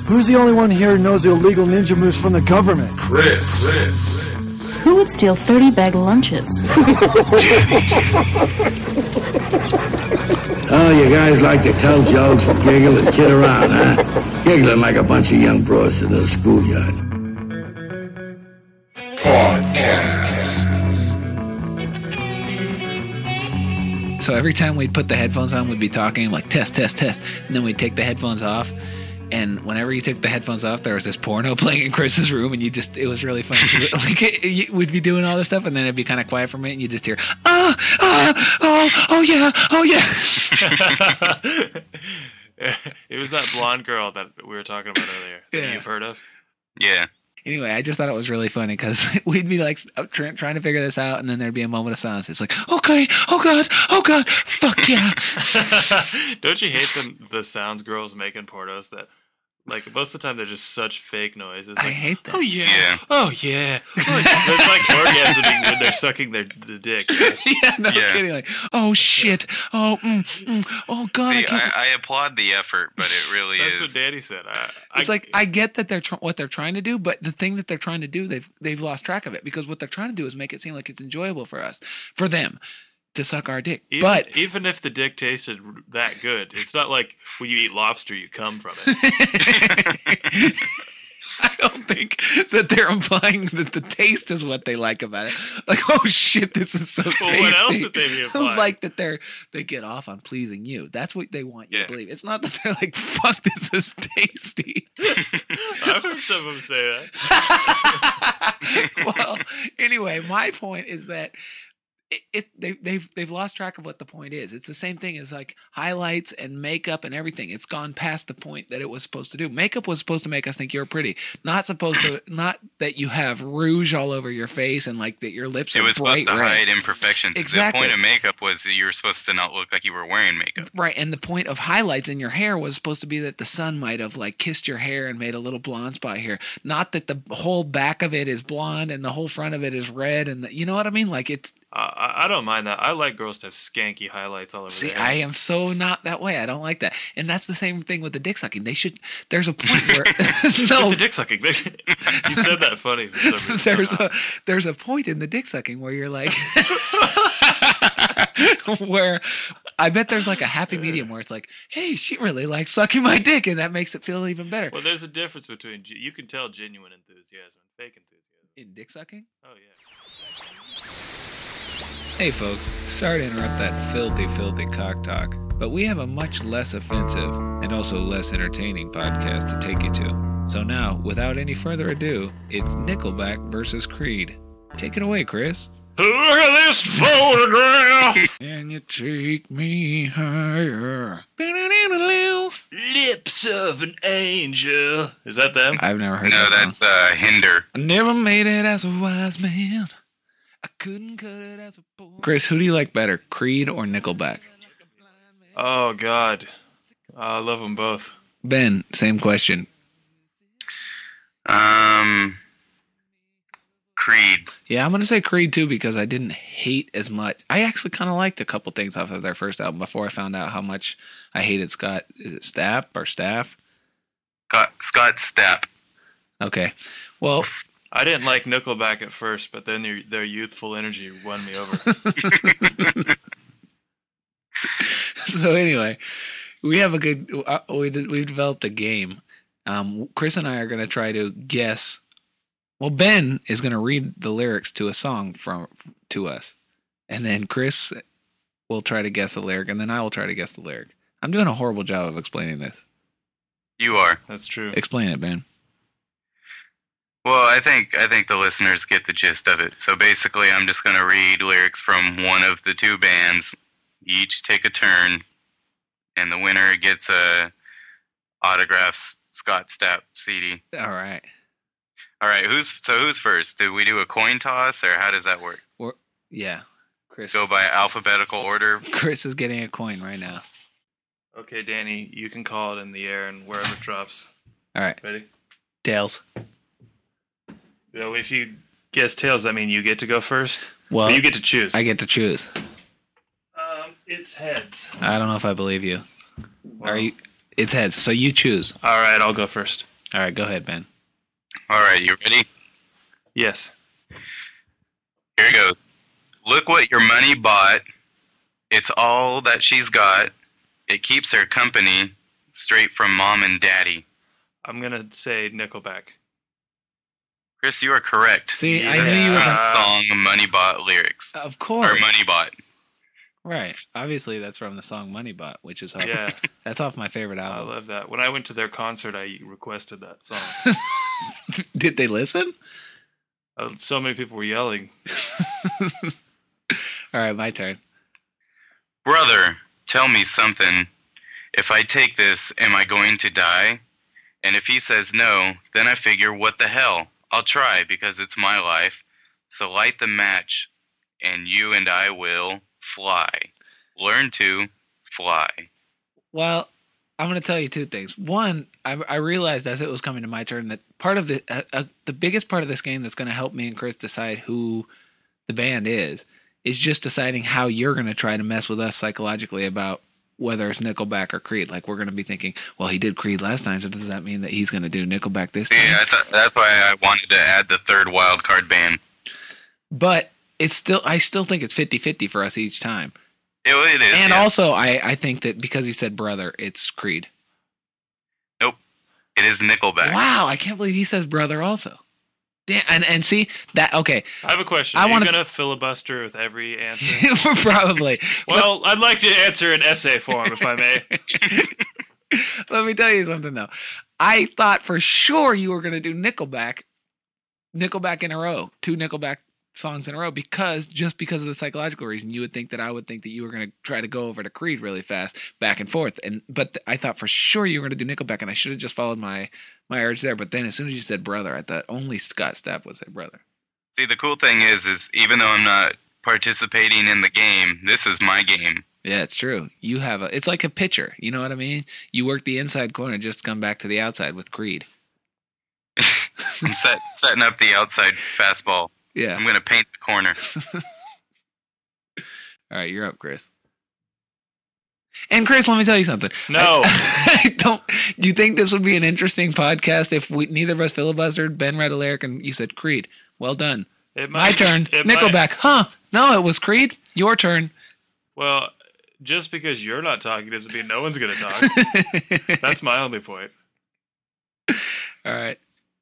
Who's the only one here who knows the illegal ninja moves from the government? Chris. Who would steal 30 bag lunches? Oh, you guys like to tell jokes and giggle and kid around, huh? Giggling like a bunch of young bros in the schoolyard. So every time we'd put the headphones on, we'd be talking like test, test, test. And then we'd take the headphones off. And whenever you took the headphones off, there was this porno playing in Chris's room, and it was really funny. We'd be doing all this stuff, and then it'd be kind of quiet for a minute, and you'd just hear, oh yeah. It was that blonde girl that we were talking about earlier that you've heard of. Yeah. Anyway, I just thought it was really funny because we'd be like trying to figure this out, and then there'd be a moment of silence. It's like, okay, oh god, fuck yeah. Don't you hate the sounds girls make in pornos that, like, most of the time they're just such fake noises? I like, hate that. Oh yeah. Oh yeah. It's like orgasming when they're sucking the dick. Yeah, no kidding. Like, oh shit. Oh, oh god. See, I applaud the effort, but it really That's is. what Danny said. It's like I get that they're what they're trying to do, but the thing that they're trying to do, they've lost track of it, because what they're trying to do is make it seem like it's enjoyable for them to suck our dick. Even if the dick tasted that good, it's not like when you eat lobster you come from it. I don't think that they're implying that the taste is what they like about it. Like, oh shit, this is so tasty. Well, what else would they be implying? Like that they get off on pleasing you. That's what they want you to believe. It's not that they're like, fuck, this is tasty. I've heard some of them say that. Well, anyway, my point is that they've lost track of what the point is. It's the same thing as like highlights and makeup and everything. It's gone past the point that it was supposed to do. Makeup was supposed to make us think you're pretty, not that you have rouge all over your face and like that your lips are bright red. It was supposed to hide imperfections. Exactly. The point of makeup was that you were supposed to not look like you were wearing makeup. Right, and the point of highlights in your hair was supposed to be that the sun might have like kissed your hair and made a little blonde spot here. Not that the whole back of it is blonde and the whole front of it is red, and you know what I mean? Like it's. I don't mind that. I like girls to have skanky highlights all over See, their hair. I am so not that way. I don't like that. And that's the same thing with the dick sucking. There's a point where no, the dick sucking. You said that funny. For some reason. There's a point in the dick sucking where you're like, where I bet there's like a happy medium where it's like, hey, she really likes sucking my dick, and that makes it feel even better. Well, there's a difference between you can tell genuine enthusiasm and fake enthusiasm. In dick sucking? Oh yeah. Hey folks, sorry to interrupt that filthy cock talk, but we have a much less offensive and also less entertaining podcast to take you to. So now, without any further ado, it's Nickelback versus Creed. Take it away, Chris. Look at this photograph! Can you take me higher? Lips of an angel. Is that them? I've never heard that. No, that's Hinder. I never made it as a wise man. I couldn't cut it as a boy. Chris, who do you like better, Creed or Nickelback? Oh, God. I love them both. Ben, same question. Creed. Yeah, I'm going to say Creed, too, because I didn't hate as much. I actually kind of liked a couple things off of their first album before I found out how much I hated Scott. Is it Stapp or Staff? Scott Stapp. Okay. Well... I didn't like Nickelback at first, but then their youthful energy won me over. So anyway, we have a good. We've developed a game. Chris and I are going to try to guess. Well, Ben is going to read the lyrics to a song to us, and then Chris will try to guess a lyric, and then I will try to guess the lyric. I'm doing a horrible job of explaining this. You are. That's true. Explain it, Ben. Well, I think the listeners get the gist of it. So basically, I'm just going to read lyrics from one of the two bands. Each take a turn, and the winner gets a autographed Scott Stapp CD. All right. Who's first? Did we do a coin toss, or how does that work? Yeah, Chris. Go by alphabetical order. Chris is getting a coin right now. Okay, Danny, you can call it in the air and wherever it drops. All right. Ready? Tails. So if you guess tails, that means you get to go first? Well, or you get to choose. I get to choose. It's heads. I don't know if I believe you. Well, it's heads, so you choose. All right, I'll go first. All right, go ahead, Ben. All right, you ready? Yes. Here it goes. Look what your money bought. It's all that she's got. It keeps her company straight from mom and daddy. I'm going to say Nickelback. Chris, you are correct. See, You I knew you were got the song Money Bot lyrics. Of course. Or Money Bot. Right. Obviously, that's from the song Moneybot, which is off, Yeah. that's off my favorite I album. love that. When I went to their concert, I requested that song. Did they listen? So many people were yelling. All right, my turn. Brother, tell me something. If I take this, am I going to die? And if he says no, then I figure, what the hell? I'll try because it's my life. So light the match, and you and I will fly. Learn to fly. Well, I'm going to tell you two things. One, I realized as it was coming to my turn that part of the biggest part of this game that's going to help me and Chris decide who the band is just deciding how you're going to try to mess with us psychologically about whether it's Nickelback or Creed. Like, we're going to be thinking, well, he did Creed last time, so does that mean that he's going to do Nickelback this time? Yeah, that's why I wanted to add the third wild card band. But I still think it's 50-50 for us each time. It is. And yeah. also, I think that because you said brother, it's Creed. Nope. It is Nickelback. Wow, I can't believe he says brother also. Damn, and see that? Okay, I have a question. I Are you wanna- going to filibuster with every answer? probably. Well, I'd like to answer in essay form, if I may. Let me tell you something though. I thought for sure you were going to do Nickelback in a row, 2 Nickelback songs in a row, because of the psychological reason. You would think that I would think that you were going to try to go over to Creed really fast, back and forth. But I thought for sure you were going to do Nickelback, and I should have just followed my urge there. But then as soon as you said brother, I thought only Scott Stapp would say brother. See, the cool thing is even though I'm not participating in the game, this is my game. Yeah, it's true. You have it's like a pitcher. You know what I mean? You work the inside corner just to come back to the outside with Creed. I'm setting up the outside fastball. Yeah. I'm going to paint the corner. All right, you're up, Chris. And Chris, let me tell you something. No. I don't. Do you think this would be an interesting podcast if neither of us filibustered? Ben read a lyric and you said Creed. Well done. My turn. Nickelback. Huh? No, it was Creed. Your turn. Well, just because you're not talking doesn't mean no one's going to talk. That's my only point. All right.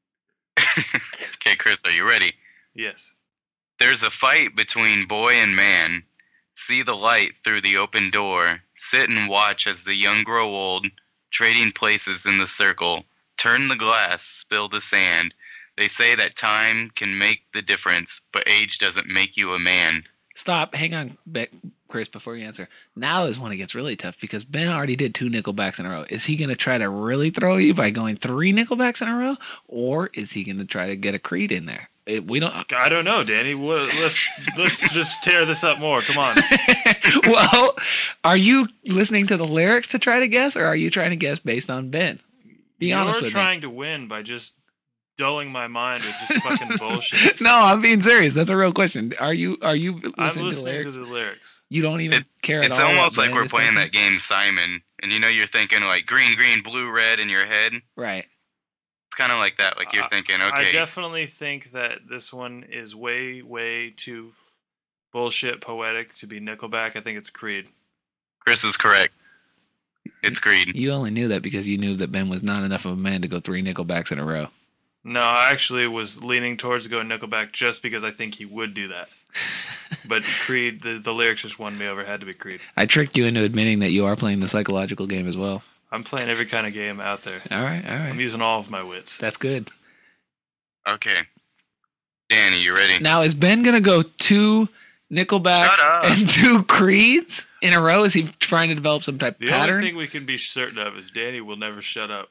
Okay, Chris, are you ready? Yes. There's a fight between boy and man. See the light through the open door. Sit and watch as the young grow old, trading places in the circle. Turn the glass, spill the sand. They say that time can make the difference, but age doesn't make you a man. Stop. Hang on, Chris, before you answer. Now is when it gets really tough because Ben already did 2 Nickelbacks in a row. Is he going to try to really throw you by going 3 Nickelbacks in a row? Or is he going to try to get a Creed in there? I don't know, Danny. Let's just tear this up more. Come on. Well, are you listening to the lyrics to try to guess, or are you trying to guess based on Ben? Be honest with You're trying to win by just dulling my mind with just fucking bullshit. me. No, I'm being serious. That's a real question. Are you listening I'm to the listening lyrics? to the lyrics. You don't even care at all. It's almost what like Ben we're is playing thinking? that game Simon, and you're thinking like green, green, blue, red in your head. Right. It's kind of like that. Like you're thinking, okay, I definitely think that this one is way, way too bullshit poetic to be Nickelback. I think it's Creed. Chris is correct. It's Creed. You only knew that because you knew that Ben was not enough of a man to go 3 Nickelbacks in a row. No, I actually was leaning towards going Nickelback just because I think he would do that. But Creed, the lyrics just won me over. It had to be Creed. I tricked you into admitting that you are playing the psychological game as well. I'm playing every kind of game out there. All right. I'm using all of my wits. That's good. Okay, Danny, you ready? Now, is Ben going to go 2 Nickelback Shut up. and 2 Creeds in a row? Is he trying to develop some type of The pattern? only thing we can be certain of is Danny will never shut up.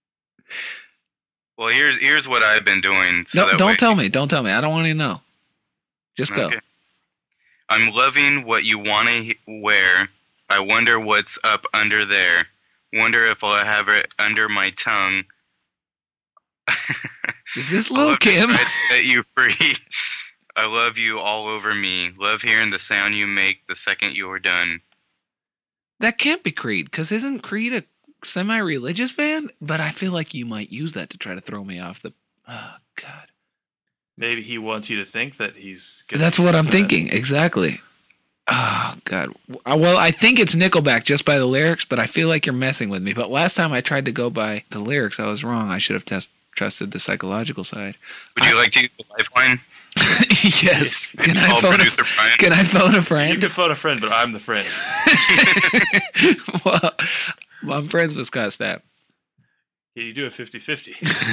Well, here's what I've been doing. So No, that don't way- tell me. Don't tell me. I don't want to know. Just go. Okay. I'm loving what you want to wear. I wonder what's up under there. Wonder if I'll have it under my tongue. Is this I'll Lil love to Kim? try to set you free. I love you all over me. Love hearing the sound you make the second you're done. That can't be Creed, because isn't Creed a semi-religious band, but I feel like you might use that to try to throw me off the. Oh God. Maybe he wants you to think that he's. That's what I'm thinking. Exactly. Oh God. Well, I think it's Nickelback just by the lyrics, but I feel like you're messing with me. But last time I tried to go by the lyrics, I was wrong. I should have trusted the psychological side. Would you like to use the lifeline? Yes. Can I Call phone producer Brian. Can I phone a You friend? can phone a friend, but I'm the friend. Well, I'm friends with Scott Stapp. Can you do a 50-50?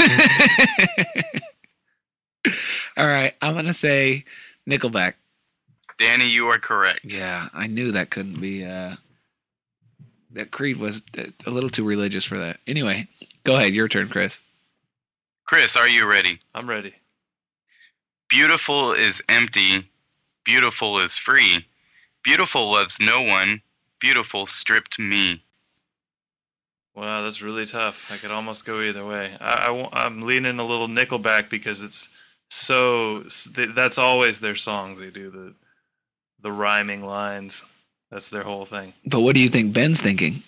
All right, I'm gonna say Nickelback. Danny, you are correct. Yeah, I knew that couldn't be. That Creed was a little too religious for that. Anyway, go ahead. Your turn, Chris. Chris, are you ready? I'm ready. Beautiful is empty. Beautiful is free. Beautiful loves no one. Beautiful stripped me. Wow, that's really tough. I could almost go either way. I'm leaning a little Nickelback because it's so. That's always their songs. They do the rhyming lines. That's their whole thing. But what do you think Ben's thinking?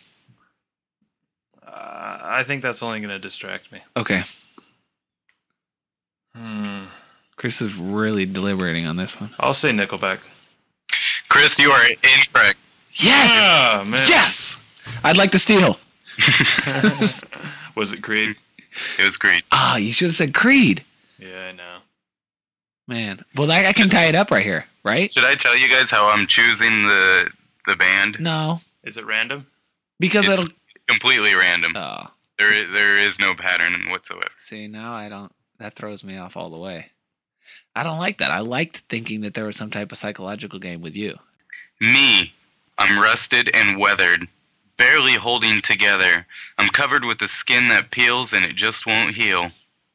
I think that's only going to distract me. Okay. Chris is really deliberating on this one. I'll say Nickelback. Chris, you are incorrect. Yes! Ah, man. Yes! I'd like to steal. Was it Creed? It was Creed. Ah, you should have said Creed. Yeah, I know. Man. Well, I can tie it up right here, right? Should I tell you guys how I'm choosing the band? No. Is it random? Because It's it'll... completely random. Oh. There is no pattern whatsoever. See, now I don't... That throws me off all the way. I don't like that. I liked thinking that there was some type of psychological game with you. Me, I'm rusted and weathered, barely holding together. I'm covered with a skin that peels and it just won't heal.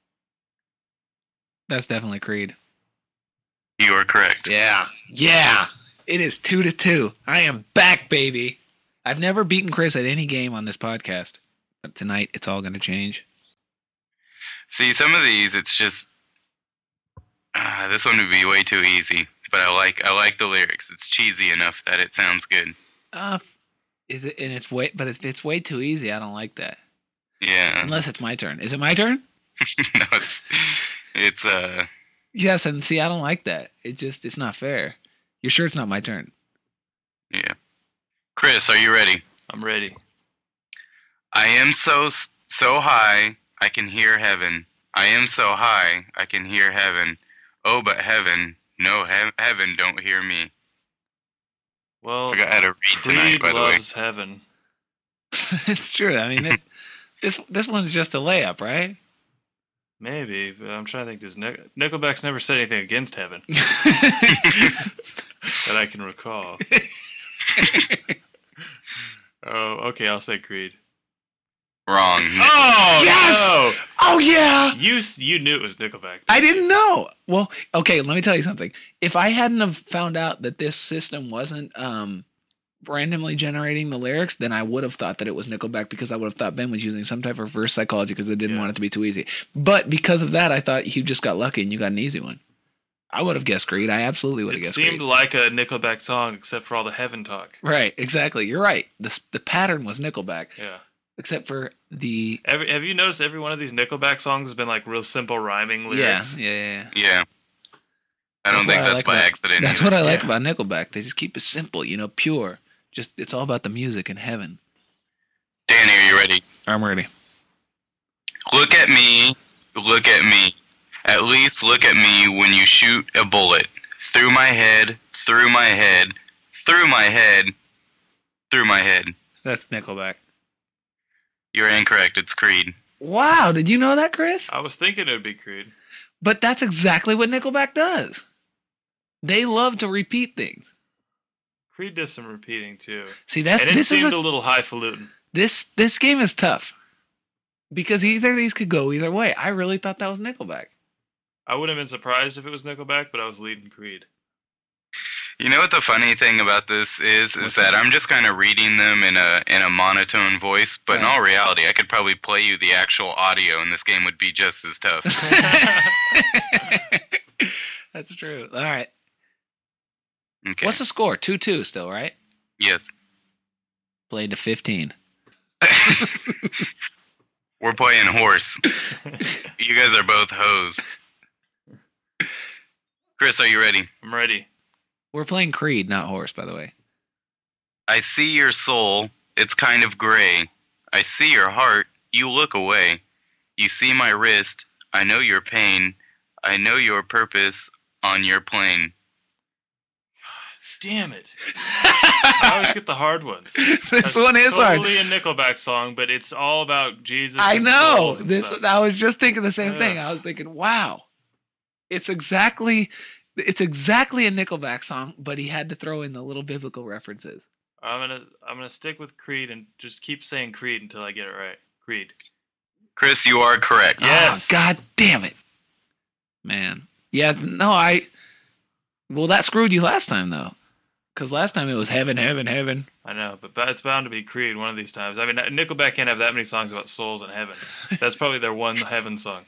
That's definitely Creed. You are correct. Yeah. Yeah. It is 2-2. I am back, baby. I've never beaten Chris at any game on this podcast. But tonight, it's all going to change. See, some of these, it's just this one would be way too easy. But I like the lyrics. It's cheesy enough that it sounds good. Is it? And it's way, but if it's way too easy, I don't like that. Yeah. Unless it's my turn. Is it my turn? No, it's Yes, and see, I don't like that. It's not fair. You're sure it's not my turn? yeah. Chris, are you ready? I'm ready. I am so high, I can hear heaven. I am so high, I can hear heaven. Oh, but heaven, no, heaven don't hear me. Well, Forgot how to read tonight, Creed by the way. loves heaven. It's true. I mean, this one's just a layup, right? Maybe, but I'm trying to think. Does Nickelback's never said anything against heaven that I can recall? Oh, okay. I'll say Creed. Wrong. Oh Yes! Oh yeah! no! You knew it was Nickelback. I didn't know. Well, okay, let me tell you something. If I hadn't have found out that this system wasn't randomly generating the lyrics, then I would have thought that it was Nickelback because I would have thought Ben was using some type of reverse psychology because I didn't want it to be too easy. But because of that, I thought you just got lucky and you got an easy one. I would have guessed Creed. I absolutely would have It guessed seemed Creed. like a Nickelback song, except for all the heaven talk. Right, exactly. You're right. The pattern was Nickelback, Yeah. except for the... Have you noticed every one of these Nickelback songs has been like real simple rhyming lyrics? Yeah. Yeah. I don't That's think what I that's like by about- accident. That's either. what I like Yeah. about Nickelback. They just keep it simple, pure. Just it's all about the music and heaven. Danny, are you ready? I'm ready. Look at me. Look at me. At least look at me when you shoot a bullet. Through my head. Through my head. Through my head. Through my head. That's Nickelback. You're incorrect. It's Creed. Wow, did you know that, Chris? I was thinking it would be Creed. But that's exactly what Nickelback does. They love to repeat things. Creed does some repeating too, See, and it this seemed is a little highfalutin. this game is tough because either of these could go either way. I really thought that was Nickelback. I wouldn't have been surprised if it was Nickelback, but I was leading Creed. You know what the funny thing about this is that I'm just kind of reading them in a monotone voice, but in Right. all reality, I could probably play you the actual audio, and this game would be just as tough. That's true. All right. Okay. What's the score? 2-2 still, right? Yes. Played to 15. We're playing horse. You guys are both hoes. Chris, are you ready? I'm ready. We're playing Creed, not horse, by the way. I see your soul, it's kind of gray. I see your heart, you look away. You see my wrist, I know your pain. I know your purpose on your plane. Damn it. I always get the hard ones. This one is hard. Totally a Nickelback song, but it's all about Jesus. I and know. souls and stuff. I was just thinking the same thing. Yeah. I was thinking, wow, it's exactly a Nickelback song, but he had to throw in the little biblical references. I'm gonna stick with Creed and just keep saying Creed until I get it right. Creed. Chris, you are correct. Yes. Oh, God damn it, man. Yeah, no, well, that screwed you last time though, because last time it was heaven, heaven, heaven. I know, but it's bound to be Creed one of these times. I mean, Nickelback can't have that many songs about souls and heaven. That's probably their one heaven song.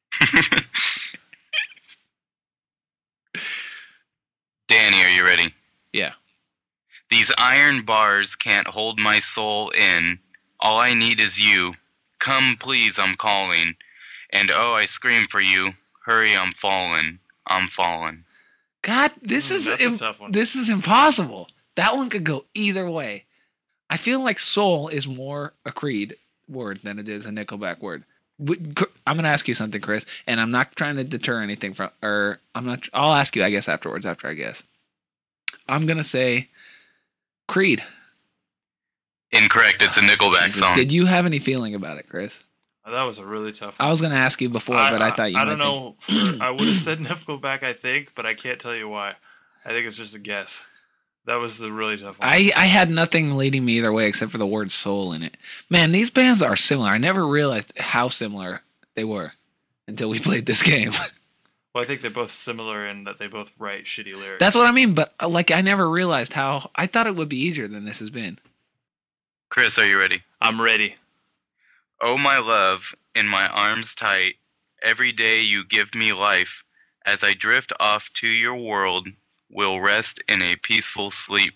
Danny, are you ready? Yeah. These iron bars can't hold my soul in. All I need is you. Come, please, I'm calling. And oh, I scream for you. Hurry, I'm falling. I'm falling. God, this is that's a tough one. This is impossible. That one could go either way. I feel like soul is more a Creed word than it is a Nickelback word. I'm going to ask you something, Chris, and I'm not trying to deter anything from, or I'll ask you, I guess, afterwards, after I guess. I'm going to say Creed. Incorrect. It's a Nickelback song. Did you have any feeling about it, Chris? That was a really tough one. I was going to ask you before, but I thought you might I don't know. I would have said Nickelback, I think, but I can't tell you why. I think it's just a guess. That was the really tough one. I had nothing leading me either way except for the word soul in it. Man, these bands are similar. I never realized how similar they were until we played this game. Well, I think they're both similar in that they both write shitty lyrics. That's what I mean, but like I never realized how. I thought it would be easier than this has been. Chris, are you ready? I'm ready. Oh, my love, in my arms tight, every day you give me life. As I drift off to your world, will rest in a peaceful sleep.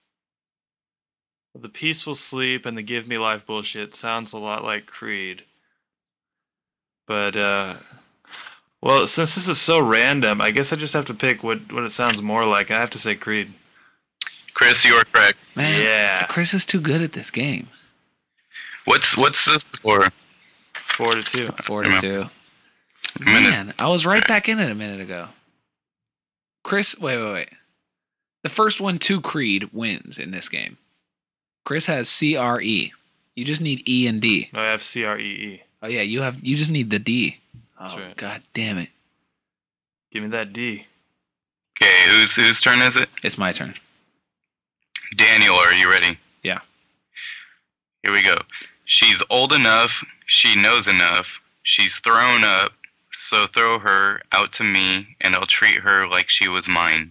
The peaceful sleep and the give me life bullshit sounds a lot like Creed. But, well, since this is so random, I guess I just have to pick what it sounds more like. I have to say Creed. Chris, you are correct. Man, Yeah. Chris is too good at this game. What's the score? 4-2. 4-2. Man, I was right back in it a minute ago. Chris, wait. The first one to Creed wins in this game. Chris has CRE. You just need E and D. No, I have CREE. Oh yeah, you just need the D. That's Oh right. God damn it. Give me that D. Okay, whose turn is it? It's my turn. Daniel, are you ready? Yeah. Here we go. She's old enough, she knows enough, she's thrown up, so throw her out to me, and I'll treat her like she was mine.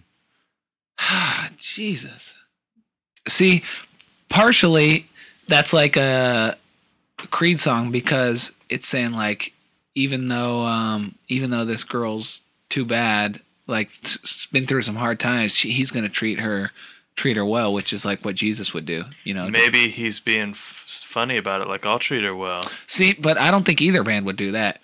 Jesus. See, partially that's like a Creed song because it's saying like even though this girl's too bad, like been through some hard times, he's gonna treat her well, which is like what Jesus would do, you know. Maybe he's being funny about it, like I'll treat her well. See, but I don't think either band would do that.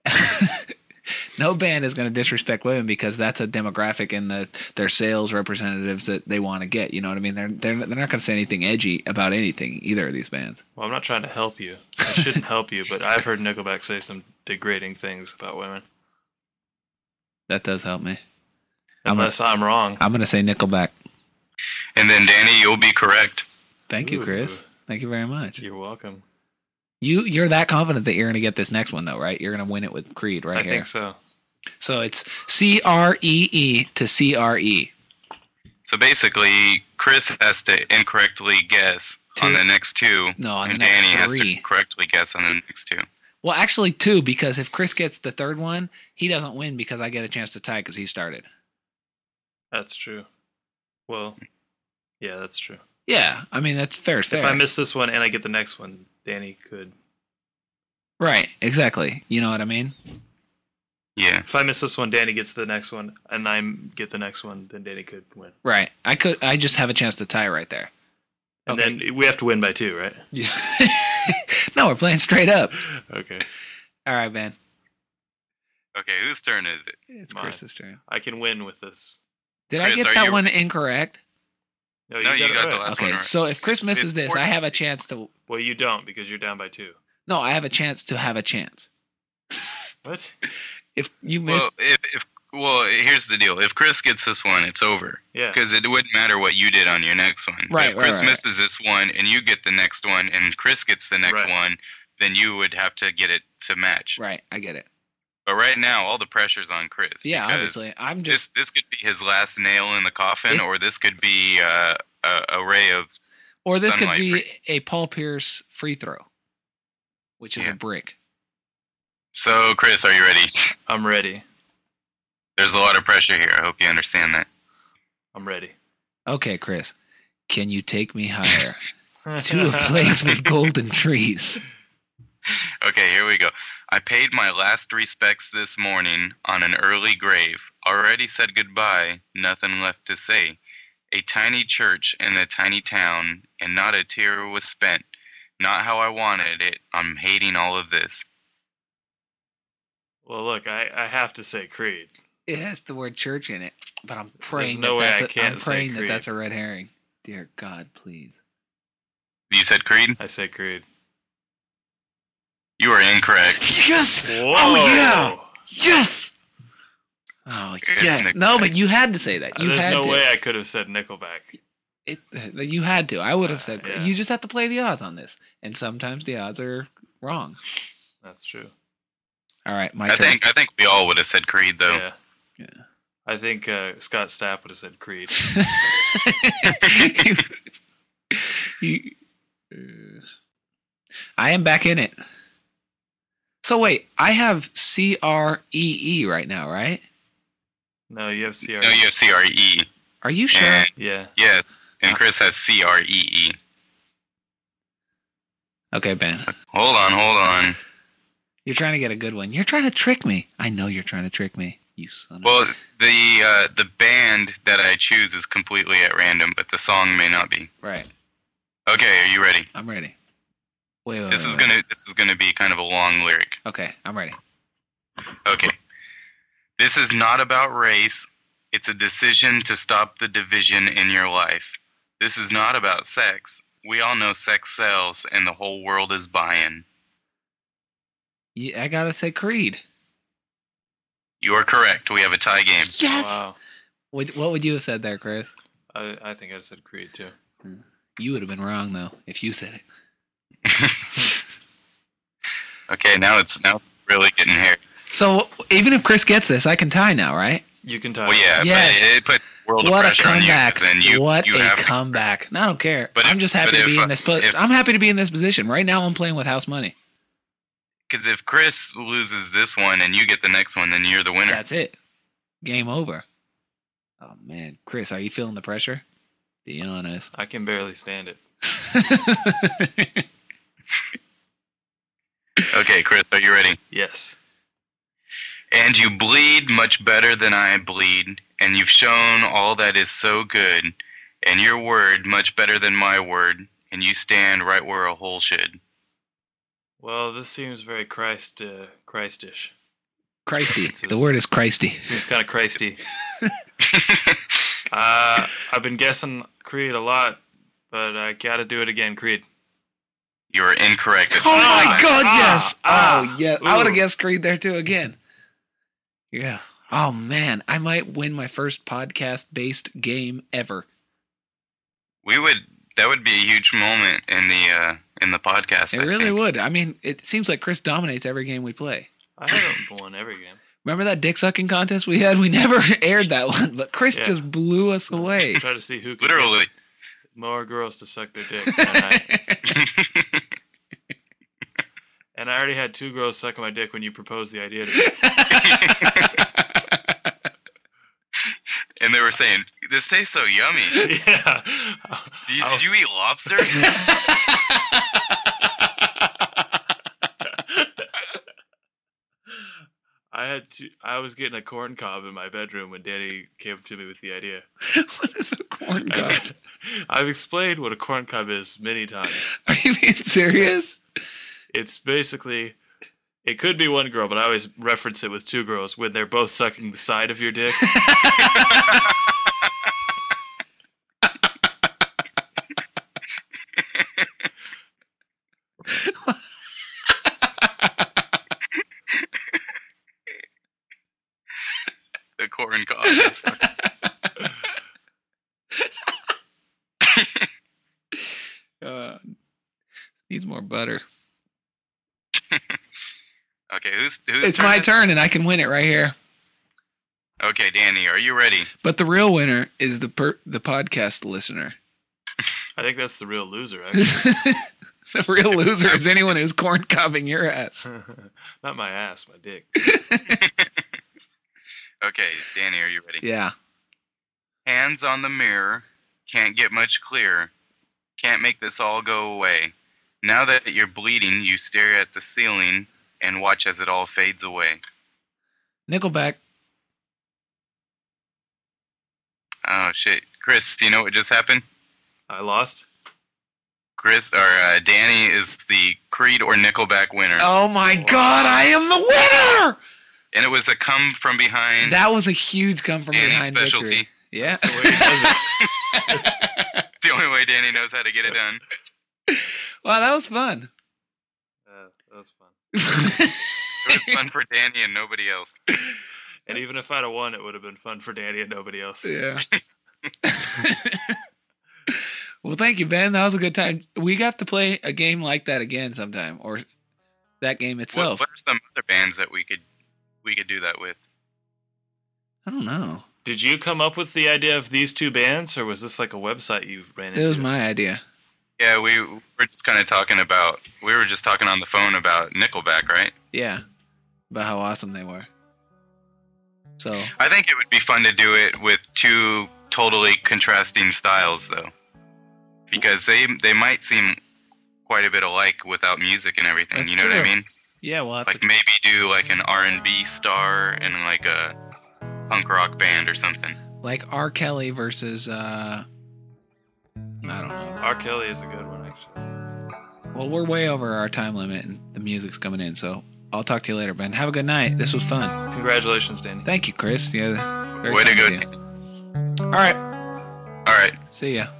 No band is going to disrespect women because that's a demographic in their sales representatives that they want to get. You know what I mean? They're not going to say anything edgy about anything, either of these bands. Well, I'm not trying to help you. I shouldn't help you, but I've heard Nickelback say some degrading things about women. That does help me. Unless I'm wrong. I'm going to say Nickelback. And then Danny, you'll be correct. Thank you, Ooh. Chris. Thank you very much. You're welcome. You're that confident that you're going to get this next one, though, right? You're going to win it with Creed, right? I think so. So it's CREE to CRE. So basically, Chris has to incorrectly guess on the next two. No, on the and next Danny has three. to correctly guess on the next two. Well, actually, two, because if Chris gets the third one, he doesn't win because I get a chance to tie because he started. That's true. Well, yeah, that's true. Yeah, I mean, that's fair. It's fair. If I miss this one and I get the next one, Danny could. Right, exactly. You know what I mean? Yeah. If I miss this one, Danny gets the next one, and I get the next one, then Danny could win. Right. I just have a chance to tie right there. And Okay. then we have to win by 2, right? Yeah. No, we're playing straight up. Okay. All right, man. Okay, whose turn is it? It's Mine. Chris's turn. I can win with this. Did Chris, I get are that you- one incorrect? No, No, you it got the right. last Okay, one right. so if Chris misses It's this, I have a chance to. Well, you don't because you're down by 2. No, I have a chance to have a chance. What? If you miss, Well, here's the deal. If Chris gets this one, it's over. Yeah. Because it wouldn't matter what you did on your next one. Right, If Chris right. misses this one and you get the next one and Chris gets the next Right. one, then you would have to get it to match. right, I get it. But right now, all the pressure's on Chris. Yeah, because obviously, I'm just. This could be his last nail in the coffin, or this could be a ray of. Or this could sunlight be free. a Paul Pierce free throw, which is Yeah. a brick. So, Chris, are you ready? I'm ready. There's a lot of pressure here. I hope you understand that. I'm ready. Okay, Chris, can you take me higher to a place with golden trees? Okay, here we go. I paid my last respects this morning on an early grave. Already said goodbye, nothing left to say. A tiny church in a tiny town, and not a tear was spent. Not how I wanted it. I'm hating all of this. Well, look, I have to say Creed. It has the word church in it, but I'm praying no that way that's I a, can't I'm say praying that Creed. that's a red herring. Dear God, please. You said Creed? I say Creed. You are incorrect. Yes! Whoa! Oh, yeah! Yes! Oh, It's yes. Nickelback. No, but you had to say that. You There's had no to. way I could have said Nickelback. You had to. I would have said. Yeah. You just have to play the odds on this, and sometimes the odds are wrong. That's true. All right, my I turn. think we all would have said Creed though. Yeah. Yeah. I think Scott Stapp would have said Creed. You- I am back in it. So wait, I have CREE right now, right? No, you have CR. No, you have CRE. Are you sure? And Yeah. yes, and Chris has CREE. Okay, Ben. Hold on. You're trying to get a good one. You're trying to trick me. I know you're trying to trick me. You son of Well, the band that I choose is completely at random, but the song may not be. Right. Okay, are you ready? I'm ready. Wait. This is gonna be kind of a long lyric. Okay, I'm ready. Okay. This is not about race. It's a decision to stop the division in your life. This is not about sex. We all know sex sells and the whole world is buying. Yeah, I gotta say Creed. You are correct. We have a tie game. Yes. Wow. What would you have said there, Chris? I think I said Creed too. You would have been wrong though if you said it. Okay, now it's really getting hairy. So even if Chris gets this, I can tie now, right? You can tie. Well, yeah, Yes. but it puts world of What a pressure on you. comeback! 'Cause then you What a have to- comeback! No, I don't care. But I'm if- just happy but to be if, in this. if- I'm happy to be in this position right now. I'm playing with house money. Because if Chris loses this one and you get the next one, then you're the winner. That's it. Game over. Oh man, Chris, are you feeling the pressure? Be honest. I can barely stand it. Okay, Chris, are you ready? Yes. And you bleed much better than I bleed, and you've shown all that is so good, and your word much better than my word, and you stand right where a hole should. Well, this seems very Christish. Christy. The word is Christy. Seems kind of Christy. I've been guessing Creed a lot, but I gotta do it again. Creed. You are incorrect. It's Oh not. my God! Yes. ah, Oh yeah. I would have ooh. guessed Creed there too again. Yeah. Oh man, I might win my first podcast-based game ever. That would be a huge moment in the podcast. It I really think. would. I mean, it seems like Chris dominates every game we play. I haven't won every game. Remember that dick sucking contest we had? We never aired that one, but Chris Yeah. just blew us away. Try to see who can Literally. get more girls to suck their dick. And I already had 2 girls sucking my dick when you proposed the idea to me. And they were saying, "This tastes so yummy. Yeah. Did you eat lobster?" I was getting a corn cob in my bedroom when Danny came to me with the idea. What is a corn cob? I've explained what a corn cob is many times. Are you being serious? It's basically, it could be one girl, but I always reference it with two girls when they're both sucking the side of your dick. The corn cob. That's fine. Needs more butter. Okay, who's It's my turn, and I can win it right here. Okay, Danny, are you ready? But the real winner is the podcast listener. I think that's the real loser, actually. The real loser is anyone who's corn cobbing your ass. Not my ass, my dick. Okay, Danny, are you ready? Yeah. Hands on the mirror, can't get much clearer. Can't make this all go away. Now that you're bleeding, you stare at the ceiling and watch as it all fades away. Nickelback. Oh, shit. Chris, do you know what just happened? I lost? Danny is the Creed or Nickelback winner. Oh my God, I am the winner! And it was a come from behind. That was a huge come from Danny's behind specialty. victory. Yeah. That's the way he does it. It's the only way Danny knows how to get it done. Wow, that was fun. That was fun. It was fun for Danny and nobody else. And even if I'd have won, it would have been fun for Danny and nobody else. Yeah. Well, thank you, Ben. That was a good time. We got to play a game like that again sometime, or that game itself. What are some other bands that we could do that with? I don't know. Did you come up with the idea of these two bands, or was this like a website you ran into? It was my idea. Yeah, we were just kind of talking about. We were just talking on the phone about Nickelback, right? Yeah, about how awesome they were. So I think it would be fun to do it with two totally contrasting styles, though, because they might seem quite a bit alike without music and everything. That's you know what I true. mean? yeah, we'll have Like to. maybe do like an R&B star and like a punk rock band or something. Like R. Kelly versus I don't know. R. Kelly is a good one, actually. Well, we're way over our time limit, and the music's coming in. So I'll talk to you later, Ben. Have a good night. This was fun. Congratulations, Danny. Thank you, Chris. Yeah, very Way to kind go. of you. All right. All right. See ya.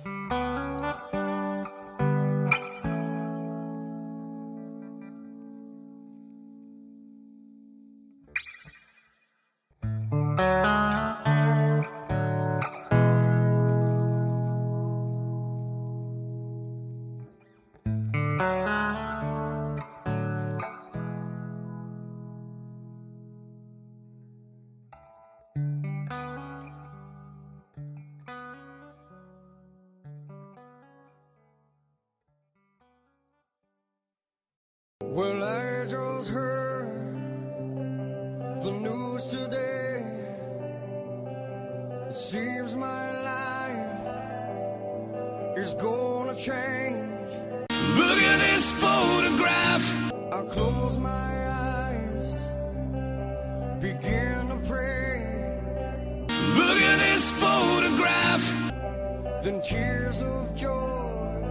Well, I just heard the news today. It seems my life is gonna change. Look at this photograph. I close my eyes, begin to pray. Look at this photograph. Then tears of joy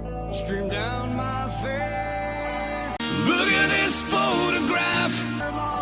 stream down my face. Look at this photograph.